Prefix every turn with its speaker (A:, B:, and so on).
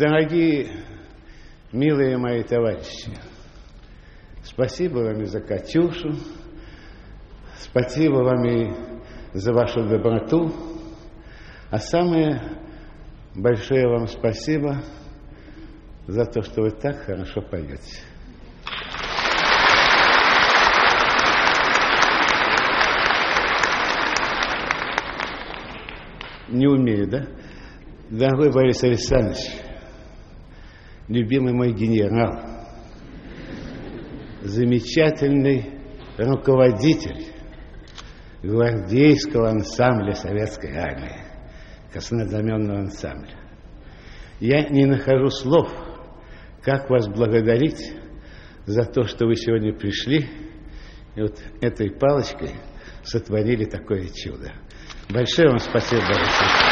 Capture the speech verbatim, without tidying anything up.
A: Дорогие, милые мои товарищи, спасибо вам и за Катюшу, спасибо вам и за вашу доброту, а самое большое вам спасибо за то, что вы так хорошо поете. Не умею, да? Дорогой Борис Александрович, любимый мой генерал, замечательный руководитель гвардейского ансамбля Советской Армии, краснознаменного ансамбля. Я не нахожу слов, как вас благодарить за то, что вы сегодня пришли и вот этой палочкой сотворили такое чудо. Большое вам спасибо, Борис Александрович.